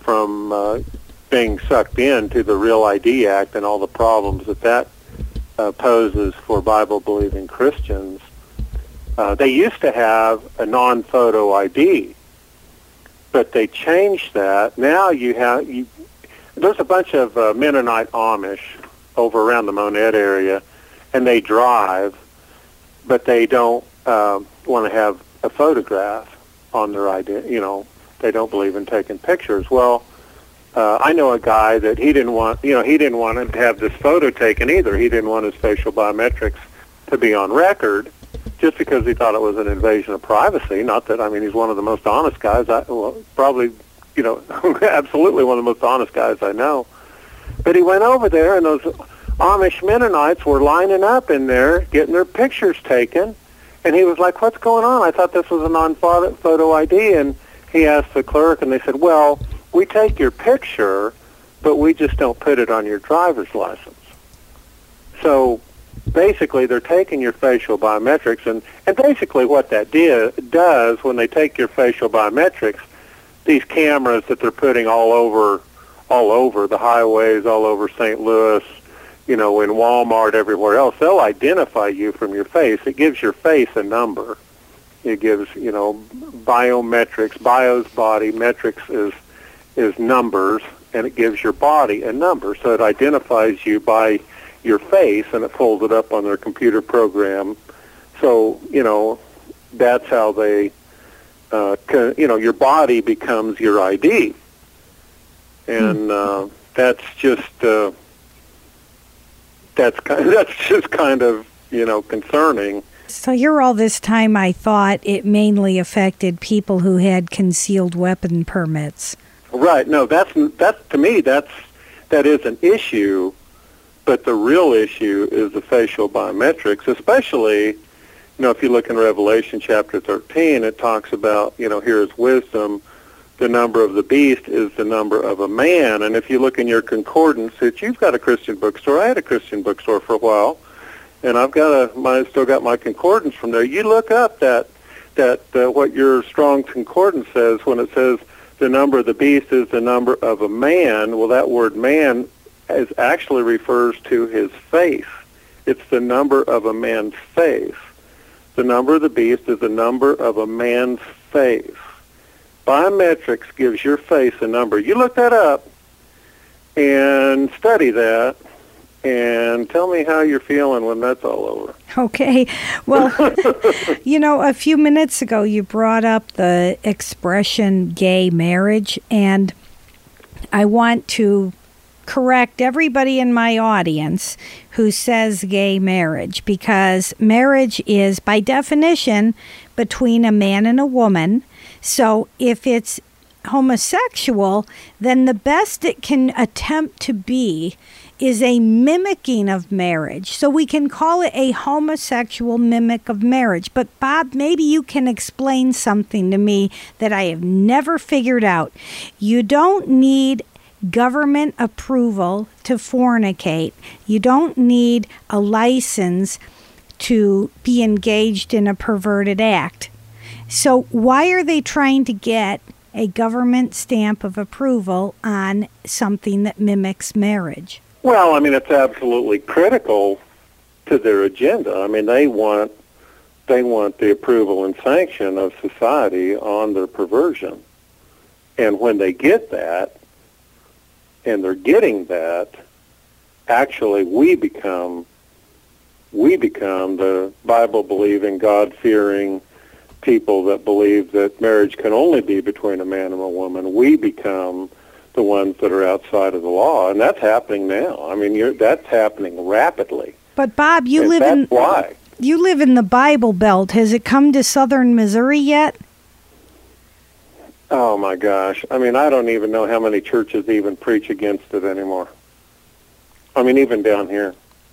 being sucked into the Real ID Act and all the problems that poses for Bible-believing Christians. They used to have a non-photo ID, but they changed that. Now there's a bunch of Mennonite Amish over around the Monette area, and they drive, but they don't want to have a photograph on their ID. They don't believe in taking pictures. Well, I know a guy that he didn't want him to have this photo taken either. He didn't want his facial biometrics to be on record, just because he thought it was an invasion of privacy. Not that, I mean, he's one of the most honest guys. Probably, absolutely one of the most honest guys I know. But he went over there, and those Amish Mennonites were lining up in there, getting their pictures taken. And he was like, "What's going on? I thought this was a non-photo ID." And he asked the clerk, and they said, "Well, we take your picture, but we just don't put it on your driver's license." So basically, they're taking your facial biometrics, and basically what that does when they take your facial biometrics, these cameras that they're putting all over the highways, all over St. Louis, in Walmart, everywhere else, they'll identify you from your face. It gives your face a number. It gives, biometrics, bios body, metrics is numbers, and it gives your body a number. So it identifies you by your face, and it pulls it up on their computer program. So, that's how they, your body becomes your ID. And that's just kind of concerning. So here all this time I thought it mainly affected people who had concealed weapon permits. Right. No, that's to me that is an issue, but the real issue is the facial biometrics, especially, if you look in Revelation chapter 13, it talks about, here is wisdom, the number of the beast is the number of a man. And if you look in your concordance, you've got a Christian bookstore. I had a Christian bookstore for a while, and I've still got my concordance from there. You look up that what your Strong Concordance says when it says the number of the beast is the number of a man. Well, that word man actually refers to his face. It's the number of a man's face. The number of the beast is the number of a man's face. Biometrics gives your face a number. You look that up and study that and tell me how you're feeling when that's all over. Okay. Well, a few minutes ago you brought up the expression gay marriage, and I want to correct everybody in my audience who says gay marriage, because marriage is by definition between a man and a woman. So if it's homosexual, then the best it can attempt to be is a mimicking of marriage. So we can call it a homosexual mimic of marriage. But Bob, maybe you can explain something to me that I have never figured out. You don't need government approval to fornicate. You don't need a license to be engaged in a perverted act. So why are they trying to get a government stamp of approval on something that mimics marriage? Well, I mean, it's absolutely critical to their agenda. I mean, they want the approval and sanction of society on their perversion. And when they get that, and they're getting that, actually we become the Bible-believing, God-fearing people that believe that marriage can only be between a man and a woman. We become the ones that are outside of the law, and that's happening now. I mean, that's happening rapidly. But Bob, you live in the Bible Belt. Has it come to southern Missouri yet? Oh, my gosh. I mean, I don't even know how many churches even preach against it anymore. I mean, even down here.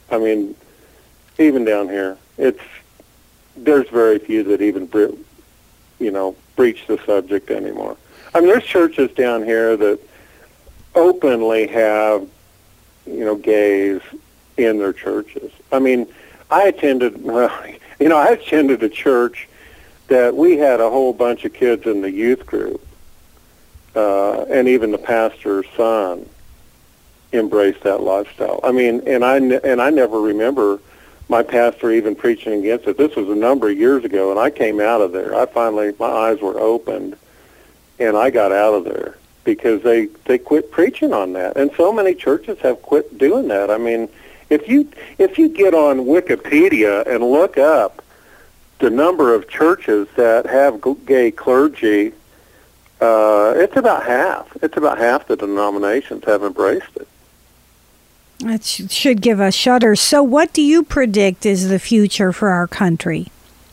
Even down here. There's very few that even, breach the subject anymore. I mean, there's churches down here that openly have, gays in their churches. I mean, I attended a church that we had a whole bunch of kids in the youth group, and even the pastor's son embraced that lifestyle. I mean, and I never remember my pastor even preaching against it. This was a number of years ago, and I came out of there. My eyes were opened, and I got out of there because they quit preaching on that. And so many churches have quit doing that. I mean, if you get on Wikipedia and look up the number of churches that have gay clergy, it's about half. It's about half the denominations have embraced it. That should give us shudders. So what do you predict is the future for our country?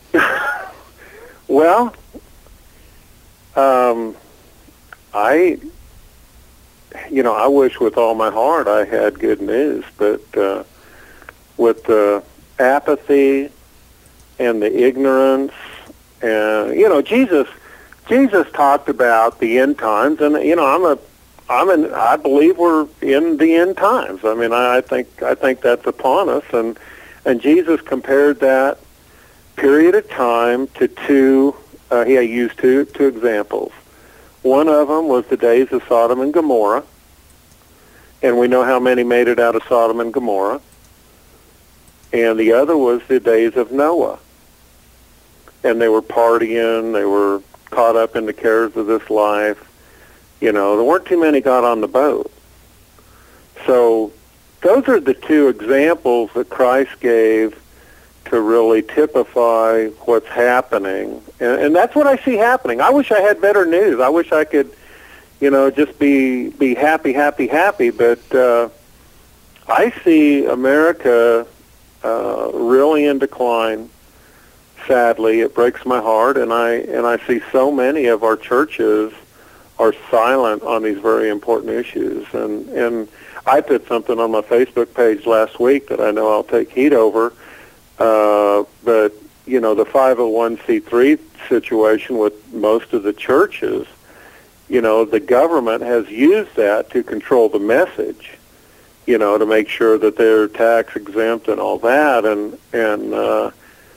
Well, I wish with all my heart I had good news, but with the apathy and the ignorance, and Jesus talked about the end times, and I believe we're in the end times. I mean, I think that's upon us, and Jesus compared that period of time to two. He used two examples. One of them was the days of Sodom and Gomorrah, and we know how many made it out of Sodom and Gomorrah. And the other was the days of Noah, and they were partying, they were caught up in the cares of this life. There weren't too many got on the boat. So those are the two examples that Christ gave to really typify what's happening. And that's what I see happening. I wish I had better news. I wish I could, just be happy. But I see America really in decline. Sadly, it breaks my heart, and I see so many of our churches are silent on these very important issues. And I put something on my Facebook page last week that I know I'll take heat over. But the 501c3 situation with most of the churches, the government has used that to control the message, to make sure that they're tax exempt and all that. And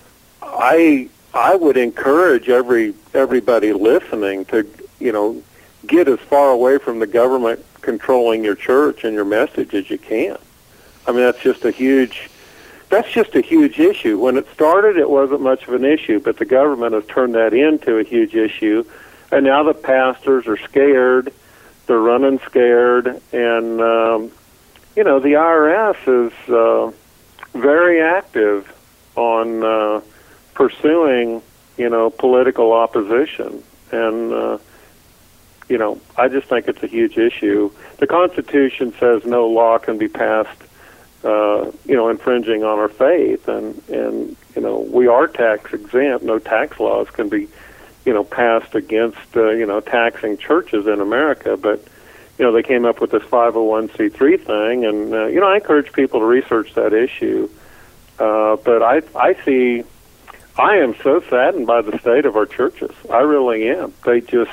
I would encourage everybody listening to, get as far away from the government controlling your church and your message as you can. I mean, that's just a huge issue. When it started, it wasn't much of an issue, but the government has turned that into a huge issue, and now the pastors are scared. They're running scared, and the IRS is very active on pursuing, political opposition, and I just think it's a huge issue. The Constitution says no law can be passed infringing on our faith, and we are tax exempt. No tax laws can be, passed against, taxing churches in America. But, they came up with this 501c3 thing, and, I encourage people to research that issue. But I am so saddened by the state of our churches. I really am. They just,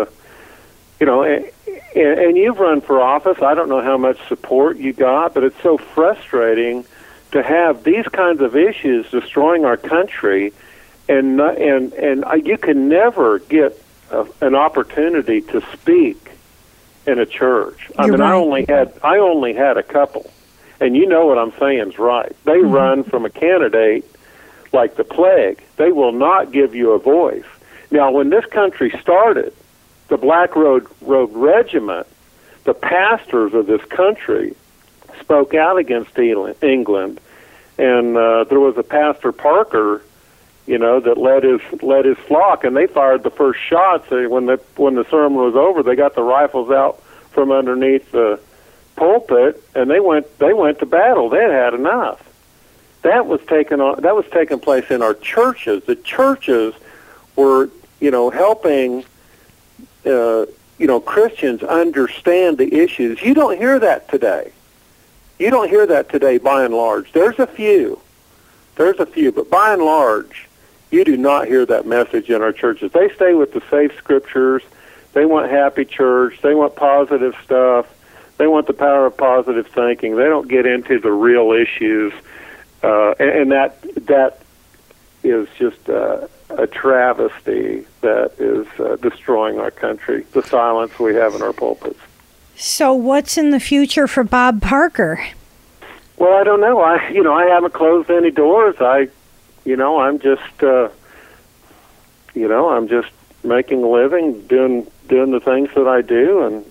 and you've run for office. I don't know how much support you got, but it's so frustrating to have these kinds of issues destroying our country, and you can never get an opportunity to speak in a church. I mean, right. I only had a couple, and what I'm saying is right. They run from a candidate like the plague. They will not give you a voice. Now, when this country started, the Black Road Regiment, the pastors of this country spoke out against England, and there was a Pastor Parker, that led his flock, and they fired the first shots. When the sermon was over, they got the rifles out from underneath the pulpit, and they went to battle. They had enough. That was taking place in our churches. The churches were, helping Christians understand the issues. You don't hear that today. You don't hear that today by and large. There's a few, but by and large, you do not hear that message in our churches. They stay with the safe scriptures. They want happy church. They want positive stuff. They want the power of positive thinking. They don't get into the real issues, and that is just a travesty that is destroying our country, the silence we have in our pulpits. So what's in the future for Bob Parker? Well, I don't know. I haven't closed any doors. I'm just making a living, doing the things that I do, and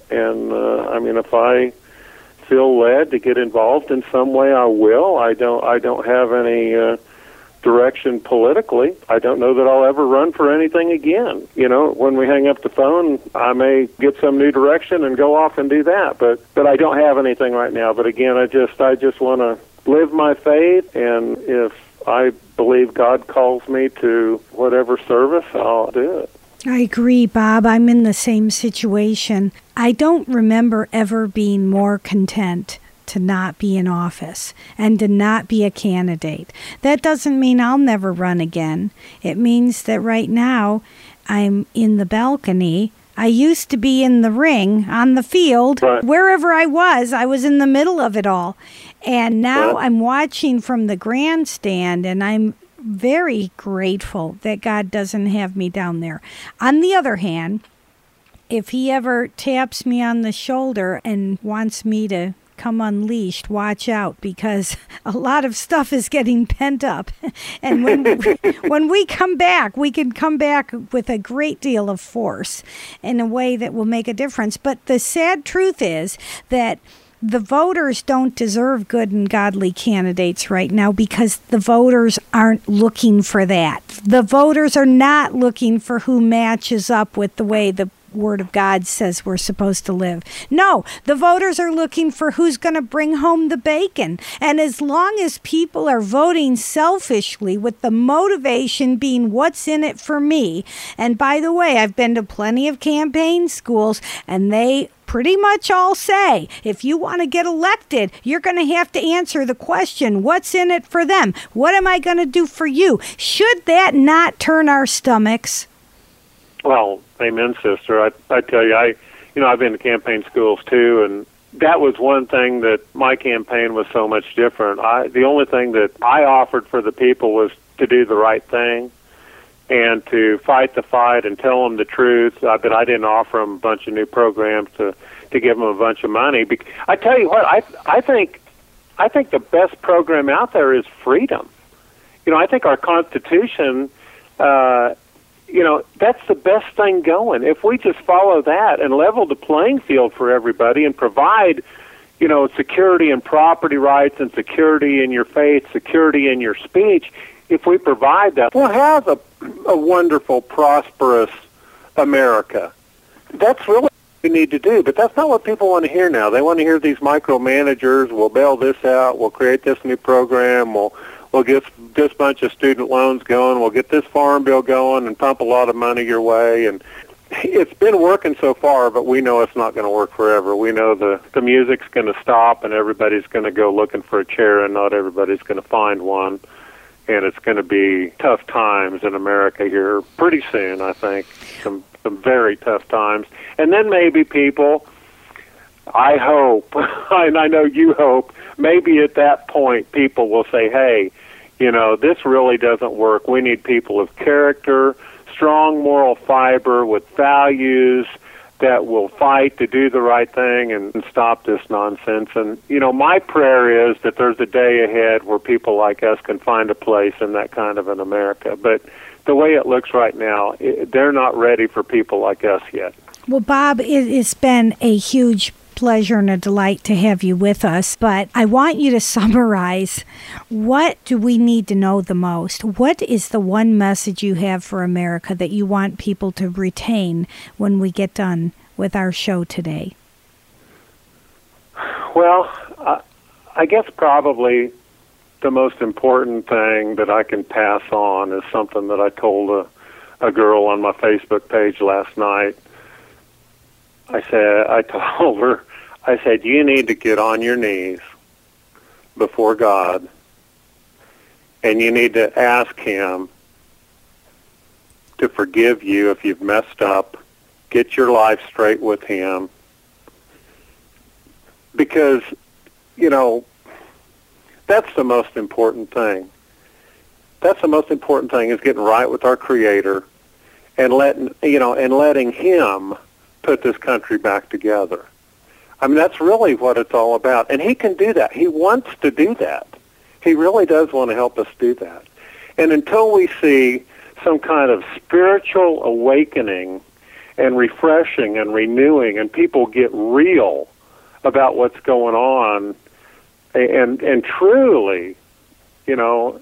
if I feel led to get involved in some way, I will. I don't have any direction politically. I don't know that I'll ever run for anything again. When we hang up the phone, I may get some new direction and go off and do that. But I don't have anything right now. But again, I just want to live my faith, and if I believe God calls me to whatever service, I'll do it. I agree, Bob. I'm in the same situation. I don't remember ever being more content to not be in office and to not be a candidate. That doesn't mean I'll never run again. It means that right now I'm in the balcony. I used to be in the ring, on the field, right. Wherever I was in the middle of it all. And now I'm watching from the grandstand, and I'm very grateful that God doesn't have me down there. On the other hand, if he ever taps me on the shoulder and wants me to come unleashed, watch out, because a lot of stuff is getting pent up. And when we come back, we can come back with a great deal of force in a way that will make a difference. But the sad truth is that the voters don't deserve good and godly candidates right now, because the voters aren't looking for that. The voters are not looking for who matches up with the way the Word of God says we're supposed to live. No, the voters are looking for who's going to bring home the bacon. And as long as people are voting selfishly with the motivation being what's in it for me, and by the way, I've been to plenty of campaign schools, and they pretty much all say, if you want to get elected, you're going to have to answer the question, what's in it for them? What am I going to do for you? Should that not turn our stomachs? Well, amen, sister. I tell you, I've been to campaign schools too, and that was one thing that my campaign was so much different. The only thing that I offered for the people was to do the right thing and to fight the fight and tell them the truth. But I didn't offer them a bunch of new programs to give them a bunch of money. I tell you what, I think the best program out there is freedom. I think our Constitution. That's the best thing going. If we just follow that and level the playing field for everybody and provide, security in property rights and security in your faith, security in your speech, if we provide that, we'll have a wonderful, prosperous America. That's really what we need to do. But that's not what people want to hear now. They want to hear these micromanagers. We'll bail this out. We'll create this new program. We'll get this bunch of student loans going. We'll get this farm bill going and pump a lot of money your way. And it's been working so far, but we know it's not going to work forever. We know the music's going to stop and everybody's going to go looking for a chair, and not everybody's going to find one. And it's going to be tough times in America here pretty soon, I think. Some very tough times. And then maybe people, I hope, and I know you hope, maybe at that point people will say, hey, this really doesn't work. We need people of character, strong moral fiber with values that will fight to do the right thing and stop this nonsense. And, my prayer is that there's a day ahead where people like us can find a place in that kind of an America. But the way it looks right now, they're not ready for people like us yet. Well, Bob, it's been a huge pleasure and a delight to have you with us, but I want you to summarize, what do we need to know the most? What is the one message you have for America that you want people to retain when we get done with our show today? Well, I guess probably the most important thing that I can pass on is something that I told a girl on my Facebook page last night. I told her, I said, you need to get on your knees before God, and you need to ask Him to forgive you if you've messed up, get your life straight with Him, because, you know, that's the most important thing. That's the most important thing, is getting right with our Creator and letting Him put this country back together. I mean, that's really what it's all about. And He can do that. He wants to do that. He really does want to help us do that. And until we see some kind of spiritual awakening and refreshing and renewing, and people get real about what's going on, and truly, you know,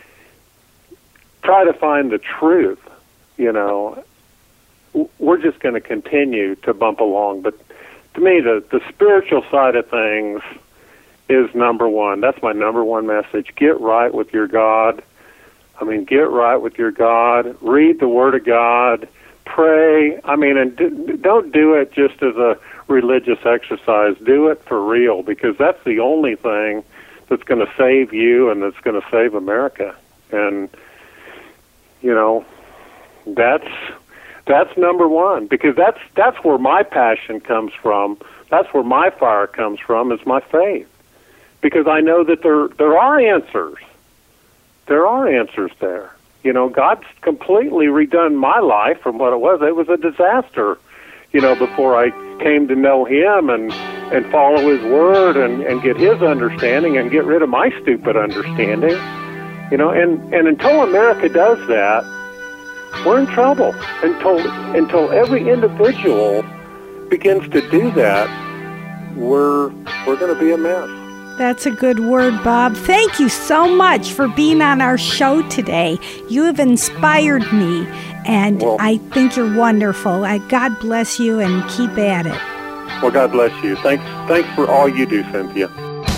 try to find the truth, you know, we're just going to continue to bump along. But to me, the spiritual side of things is number one. That's my number one message. Get right with your God. I mean, get right with your God. Read the Word of God. Pray. I mean, and don't do it just as a religious exercise. Do it for real, because that's the only thing that's going to save you and that's going to save America. And, you know, that's number one, because that's where my passion comes from. That's where my fire comes from, is my faith. Because I know that there are answers. There are answers there. You know, God's completely redone my life from what it was. It was a disaster, you know, before I came to know Him and follow His Word and get His understanding and get rid of my stupid understanding. You know, and until America does that, we're in trouble. Until every individual begins to do that, we're going to be a mess. That's a good word, Bob. Thank you so much for being on our show today. You have inspired me, and I think you're wonderful. God bless you, and keep at it. Well, God bless you. Thanks for all you do, Cynthia.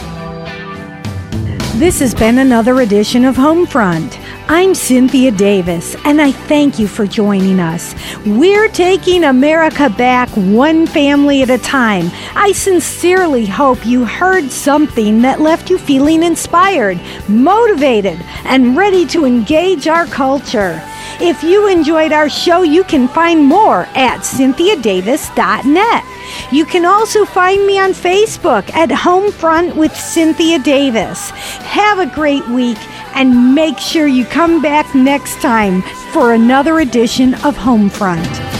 This has been another edition of Homefront. I'm Cynthia Davis, and I thank you for joining us. We're taking America back one family at a time. I sincerely hope you heard something that left you feeling inspired, motivated, and ready to engage our culture. If you enjoyed our show, you can find more at CynthiaDavis.net. You can also find me on Facebook at Homefront with Cynthia Davis. Have a great week, and make sure you come back next time for another edition of Homefront.